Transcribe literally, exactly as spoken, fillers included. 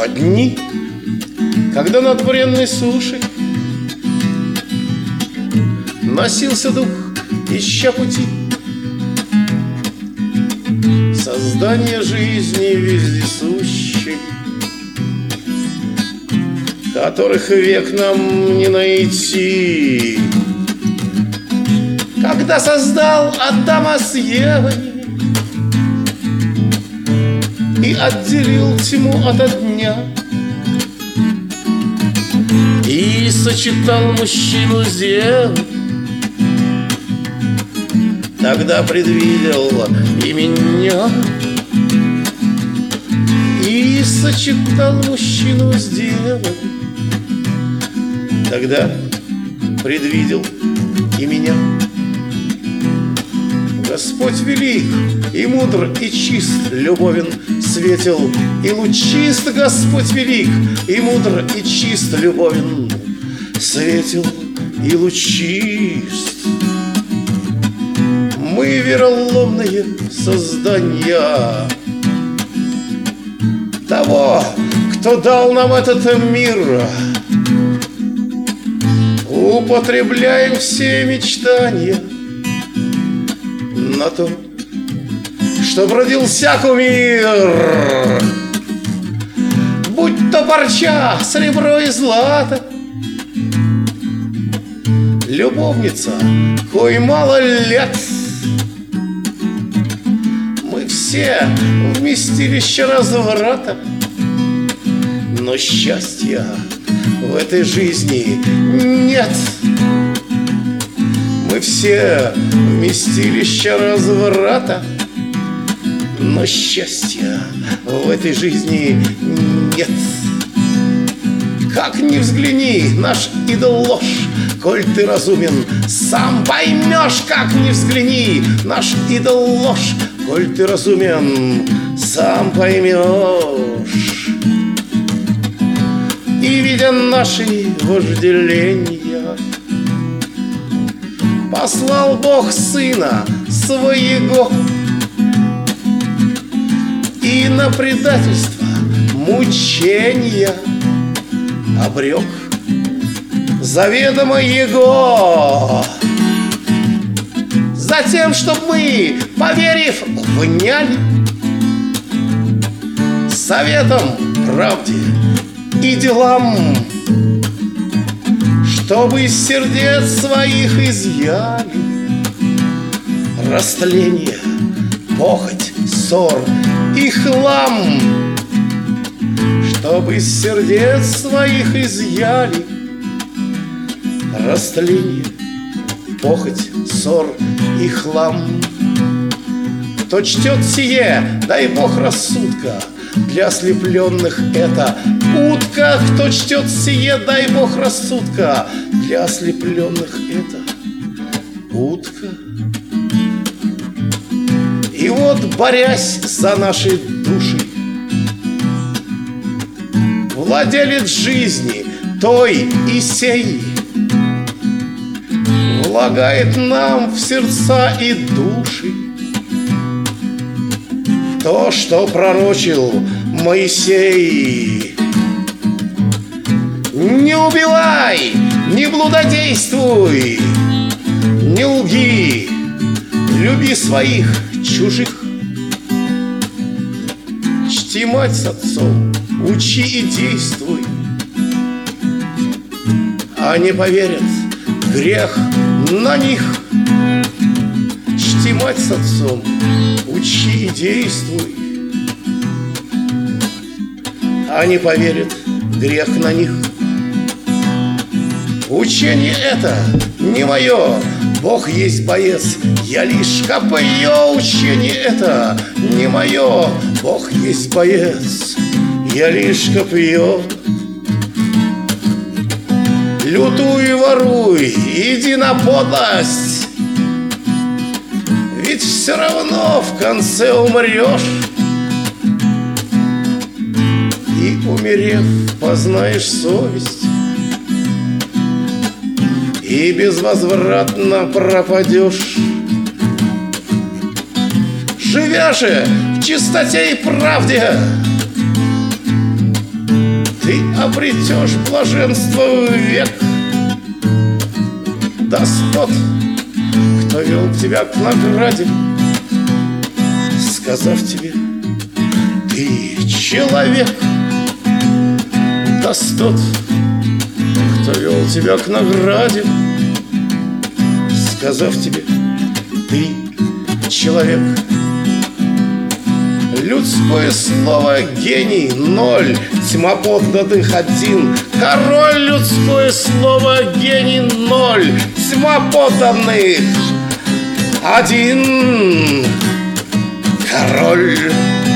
В дни, когда над бренной сушей носился дух, ища пути, создание жизни вездесущей, которых век нам не найти. Когда создал Адама с Евой и отделил тьму ото дня, и сочетал мужчину с девой, тогда предвидел и меня. И сочетал мужчину с девой, тогда предвидел и меня. Господь велик и мудр и чист, любовен, светел и лучист. Господь велик и мудр и чист, любовен, светел и лучист. Мы вероломные создания того, кто дал нам этот мир. Употребляем все мечтания на то, чтоб родился кумир. Будь то парча, серебро и злато, любовница, кой мало лет. Мы все вместилище разврата, но счастья в этой жизни нет. Мы все вместилище разврата, но счастья в этой жизни нет. Как ни взгляни, наш идол ложь, коль ты разумен, сам поймешь. Как ни взгляни, наш идол ложь, коль ты разумен, сам поймешь. И видя наши вожделения, послал Бог Сына Своего, и на предательство мучения обрек заведомо Его. Затем, чтоб мы, поверив, вняли советом, правде и делам, чтобы из сердец своих изъяли растление, похоть, ссор и хлам. Чтобы из сердец своих изъяли растление, похоть, ссор и хлам. Кто чтет сие, дай Бог рассудка, для ослепленных это утка. Кто чтет сие, дай Бог рассудка, для ослепленных это утка. И вот, борясь за наши души, владелец жизни той и сей влагает нам в сердца и души то, что пророчил Моисей. Не убивай, не блудодействуй, не лги, люби своих чужих. Чти мать с отцом, учи и действуй. Они поверят, грех на них. Чти мать с отцом, учи и действуй. Они поверят, грех на них. Учение это не мое, Бог есть боец, я лишь копье. Учение это не мое, Бог есть боец, я лишь копье. Лютуй и воруй, иди на подлость, ведь все равно в конце умрешь. И, умерев, познаешь совесть, и безвозвратно пропадешь. Живя же в чистоте и правде, ты обретешь блаженство век. Даст тот, кто вел тебя к награде, сказав тебе: ты человек. Даст тот, кто вел тебя к награде, сказав тебе: ты человек. Людское слово гений ноль, тьма подданных один. Король, людское слово гений ноль, тьма подданных один. Король.